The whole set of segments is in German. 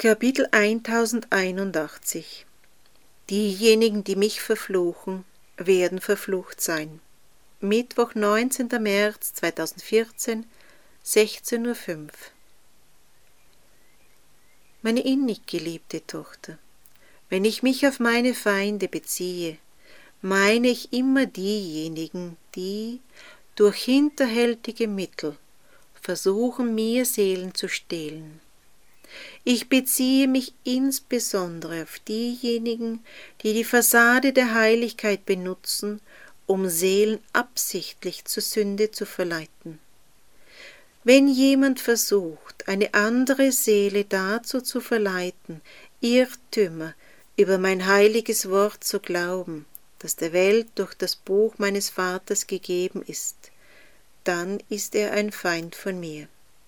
Kapitel 1081. Diejenigen, die mich verfluchen, werden verflucht sein. Mittwoch, 19. März 2014, 16:05 Uhr. Meine innig geliebte Tochter, wenn ich mich auf meine Feinde beziehe, meine ich immer diejenigen, die durch hinterhältige Mittel versuchen, mir Seelen zu stehlen. Ich beziehe mich insbesondere auf diejenigen, die die Fassade der Heiligkeit benutzen, um Seelen absichtlich zur Sünde zu verleiten. Wenn jemand versucht, eine andere Seele dazu zu verleiten, Irrtümer über mein heiliges Wort zu glauben, das der Welt durch das Buch meines Vaters gegeben ist, dann ist er ein Feind von mir.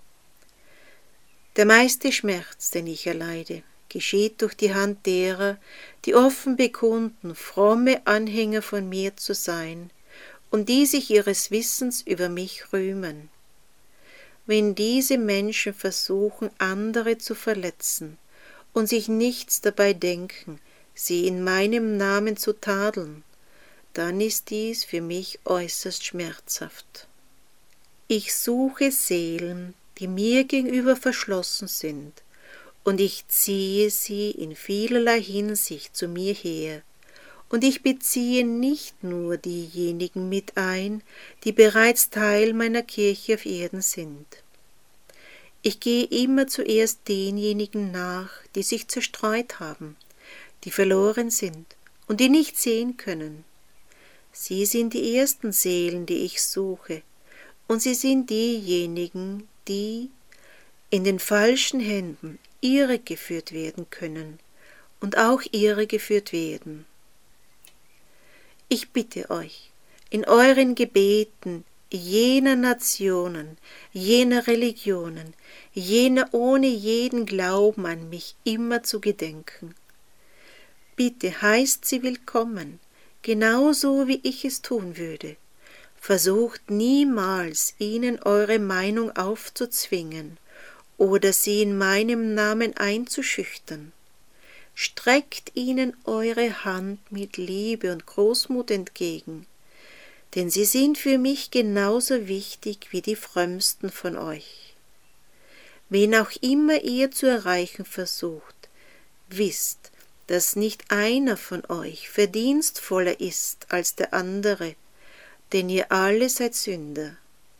Der meiste Schmerz, den ich erleide, geschieht durch die Hand derer, die offen bekunden, fromme Anhänger von mir zu sein und die sich ihres Wissens über mich rühmen. Wenn diese Menschen versuchen, andere zu verletzen und sich nichts dabei denken, sie in meinem Namen zu tadeln, dann ist dies für mich äußerst schmerzhaft. Ich suche Seelen, die mir gegenüber verschlossen sind, und ich ziehe sie in vielerlei Hinsicht zu mir her, und ich beziehe nicht nur diejenigen mit ein, die bereits Teil meiner Kirche auf Erden sind. Ich gehe immer zuerst denjenigen nach, die sich zerstreut haben, die verloren sind und die nicht sehen können. Sie sind die ersten Seelen, die ich suche, und sie sind diejenigen, die in den falschen Händen irregeführt werden können und auch irregeführt werden. Ich bitte euch, in euren Gebeten jener Nationen, jener Religionen, jener ohne jeden Glauben an mich immer zu gedenken. Bitte heißt sie willkommen, genauso wie ich es tun würde. Versucht niemals, ihnen eure Meinung aufzuzwingen oder sie in meinem Namen einzuschüchtern. Streckt ihnen eure Hand mit Liebe und Großmut entgegen, denn sie sind für mich genauso wichtig wie die frömmsten von euch. Wen auch immer ihr zu erreichen versucht, wisst, dass nicht einer von euch verdienstvoller ist als der andere, denn ihr alle seid Sünder.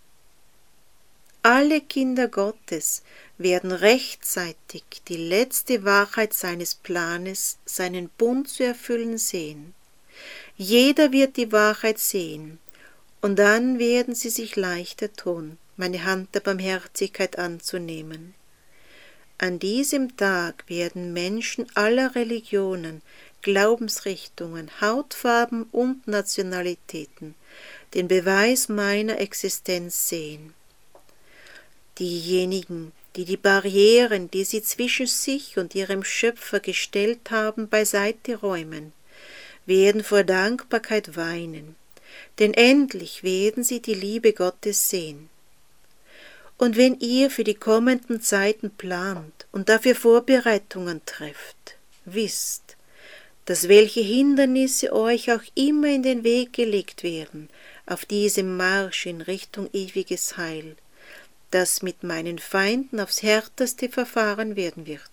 Alle Kinder Gottes werden rechtzeitig die letzte Wahrheit seines Planes, seinen Bund zu erfüllen sehen. Jeder wird die Wahrheit sehen, und dann werden sie sich leichter tun, meine Hand der Barmherzigkeit anzunehmen. An diesem Tag werden Menschen aller Religionen, Glaubensrichtungen, Hautfarben und Nationalitäten den Beweis meiner Existenz sehen. Diejenigen, die die Barrieren, die sie zwischen sich und ihrem Schöpfer gestellt haben, beiseite räumen, werden vor Dankbarkeit weinen, denn endlich werden sie die Liebe Gottes sehen. Und wenn ihr für die kommenden Zeiten plant und dafür Vorbereitungen trefft, wisst, dass welche Hindernisse euch auch immer in den Weg gelegt werden, auf diesem Marsch in Richtung ewiges Heil, das mit meinen Feinden aufs Härteste verfahren werden wird.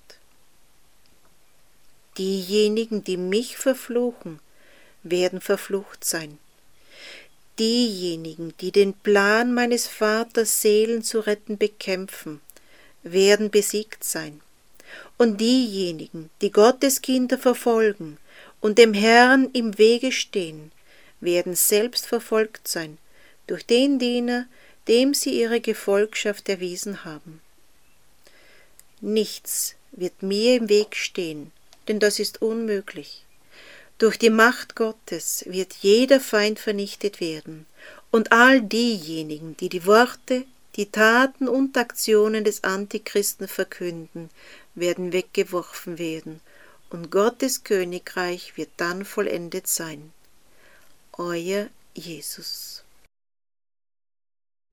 Diejenigen, die mich verfluchen, werden verflucht sein. Diejenigen, die den Plan meines Vaters, Seelen zu retten, bekämpfen, werden besiegt sein. Und diejenigen, die Gottes Kinder verfolgen und dem Herrn im Wege stehen, werden selbst verfolgt sein durch den Diener, dem sie ihre Gefolgschaft erwiesen haben. Nichts wird mir im Weg stehen, denn das ist unmöglich. Durch die Macht Gottes wird jeder Feind vernichtet werden, und all diejenigen, die die Worte, die Taten und Aktionen des Antichristen verkünden, werden weggeworfen werden, und Gottes Königreich wird dann vollendet sein. Euer Jesus.